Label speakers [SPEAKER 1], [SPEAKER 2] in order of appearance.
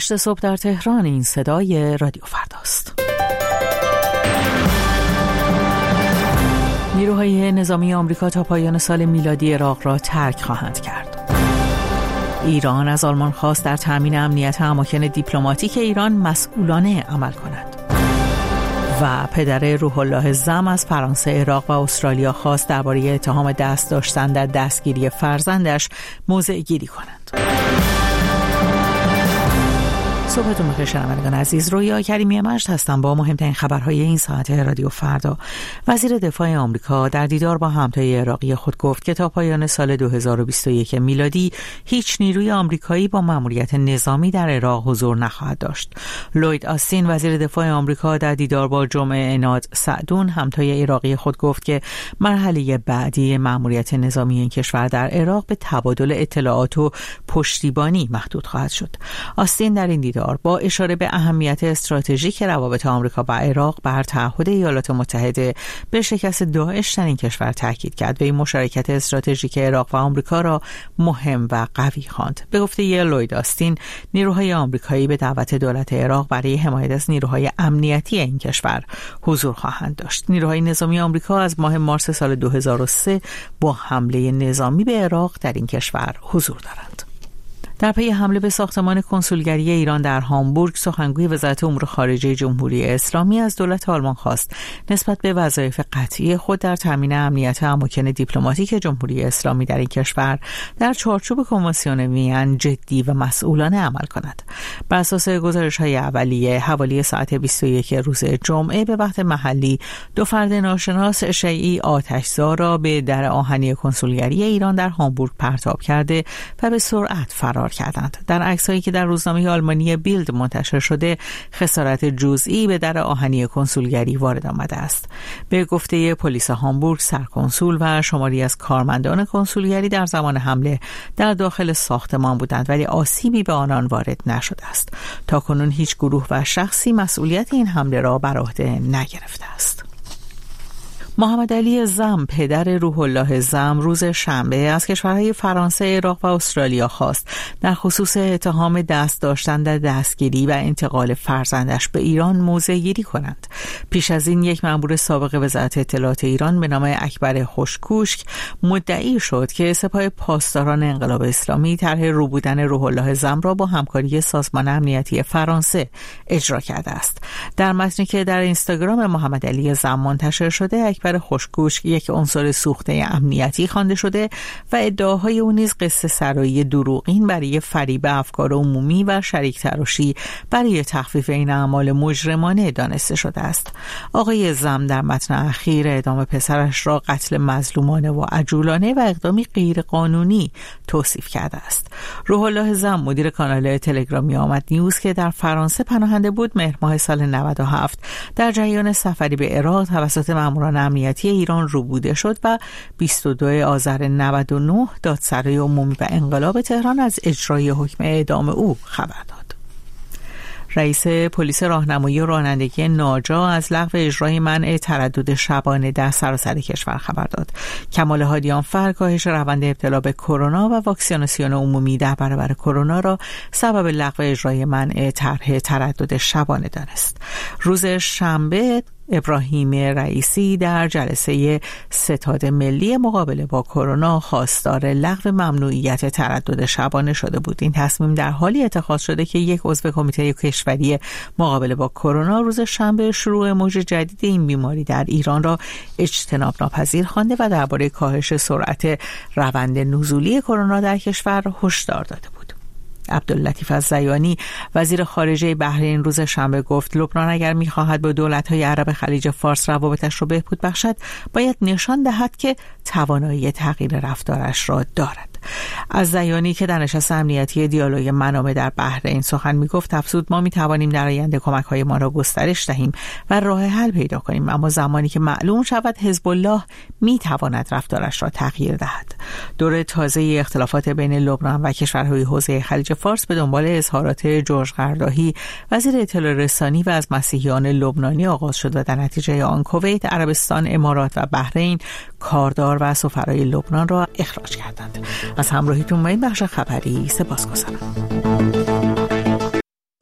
[SPEAKER 1] صبح در تهران. این صدای رادیو فرداست. نیروهای نظامی آمریکا تا پایان سال میلادی عراق را ترک خواهند کرد. ایران از آلمان خواست در تامین امنیت اماکن دیپلماتیک ایران مسئولانه عمل کند. و پدر روح الله زم از فرانسه، عراق و استرالیا خواست درباره اتهام دست داشتن در دستگیری فرزندش موضع گیری کنند. صبحتون بخیر شنوندگان عزیز. رویا کریمی مجد هستم با مهمترین خبرهای این ساعت رادیو فردا. وزیر دفاع آمریکا در دیدار با همتای عراقی خود گفت که تا پایان سال 2021 میلادی هیچ نیروی آمریکایی با مأموریت نظامی در عراق حضور نخواهد داشت. لوید آستین وزیر دفاع آمریکا در دیدار با جمعه عناد سعدون همتای عراقی خود گفت که مرحله بعدی مأموریت نظامی این کشور در عراق به تبادل اطلاعات و پشتیبانی محدود خواهد شد. آستین در این دیدار با اشاره به اهمیت استراتژیک روابط آمریکا با عراق بر تعهد ایالات متحده به شکست داعش در این کشور تاکید کرد و این مشارکت استراتژیک عراق و آمریکا را مهم و قوی خواند. به گفته لوید آستین، نیروهای آمریکایی به دعوت دولت عراق برای حمایت از نیروهای امنیتی این کشور حضور خواهند داشت. نیروهای نظامی آمریکا از ماه مارس سال 2003 با حمله نظامی به عراق در این کشور حضور دارند. در پی حمله به ساختمان کنسولگری ایران در هامبورگ، سخنگوی وزارت امور خارجه جمهوری اسلامی از دولت آلمان خواست نسبت به وظایف قطعی خود در تامین امنیت اماکن دیپلماتیک جمهوری اسلامی در این کشور در چارچوب کنوانسیون وین جدی و مسئولانه عمل کند. بر اساس گزارش‌های اولیه، حوالی ساعت 21 روز جمعه به وقت محلی، دو فرد ناشناس شیعی آتش‌زا را به در آهنی کنسولگری ایران در هامبورگ پرتاب کرده و به سرعت فرار کردند. در عکس‌هایی که در روزنامه آلمانی بیلد منتشر شده، خسارت جزئی به در آهنی کنسولگری وارد آمده است. به گفته پلیس هامبورگ، سرکنسول و شماری از کارمندان کنسولگری در زمان حمله در داخل ساختمان بودند، ولی آسیبی به آنان وارد نشده است. تاکنون هیچ گروه و شخصی مسئولیت این حمله را بر عهده نگرفته است. محمد علی زم، پدر روح الله زم، روز شنبه از کشورهای فرانسه، عراق و استرالیا خواست در خصوص اتهام دست داشتن در دستگیری و انتقال فرزندش به ایران موضع گیری کنند. پیش از این یک مأمور سابق وزارت اطلاعات ایران به نام اکبر خوشکوشک مدعی شد که سپاه پاسداران انقلاب اسلامی طرح روبودن روح الله زم را با همکاری سازمان امنیتی فرانسه اجرا کرده است. در متنی که در اینستاگرام محمد علی زم منتشر شده، اکبر خوشکوشک یک عنصر سوخته امنیتی خوانده شده و ادعاهای او نیز قصه سرایی دروغین برای فریب افکار عمومی و شریک تراشی برای تخفیف این اعمال مجرمانه دانسته شده است. آقای زم در متن اخیر اعدام پسرش را قتل مظلومانه و عجولانه و اقدامی غیر قانونی توصیف کرده است. روح الله زم، مدیر کانال تلگرامی آمد نیوز که در فرانسه پناهنده بود، مهر ماه سال 97 در جریان سفری به عراق توسط ماموران امنیتی ایران روبوده شد و 22 آذر 99 دادسرای عمومی و انقلاب تهران از اجرای حکم اعدام او خبر داد. رئیس پلیس راهنمایی و رانندگی ناجا از لغو اجرای منع تردد شبانه در سراسر کشور خبر داد. کمال هادیانفر کاهش روند ابتلا به کرونا و واکسیناسیون عمومی در برابر کرونا را سبب لغو اجرای منع طرح تردد شبانه دانست. روز شنبه ابراهیم رئیسی در جلسه ستاد ملی مقابله با کرونا خواستار لغو ممنوعیت تردد شبانه شده بود. این تصمیم در حالی اتخاذ شده که یک عضو کمیته کشوری مقابله با کرونا روز شنبه شروع موج جدید این بیماری در ایران را اجتناب ناپذیر خوانده و درباره کاهش سرعت روند نزولی کرونا در کشور هشدار داده بود. عبداللطیف الزیانی وزیر خارجه بحرین روز شنبه گفت لبنان اگر می‌خواهد با دولت‌های عرب خلیج فارس روابطش را بهبود بخشد، باید نشان دهد که توانایی تغییر رفتارش را دارد. الزیانی که در نشست امنیتی دیالوگ منابع در بحرین سخن می‌گفت افزود ما می‌توانیم در آینده کمک‌های ما را گسترش دهیم و راه حل پیدا کنیم، اما زمانی که معلوم شود حزب الله می‌تواند رفتارش را تغییر دهد. دور تازه اختلافات بین لبنان و کشورهای حوزه خلیج فارس به دنبال اظهارات جورج قرداهی وزیر اطلاع رسانی و از مسیحیان لبنانی آغاز شد و در نتیجه آن کویت، عربستان، امارات و بحرین کاردار و سفرای لبنان را اخراج کردند. از همراهیتون با این بخش خبری سپاسگزارم.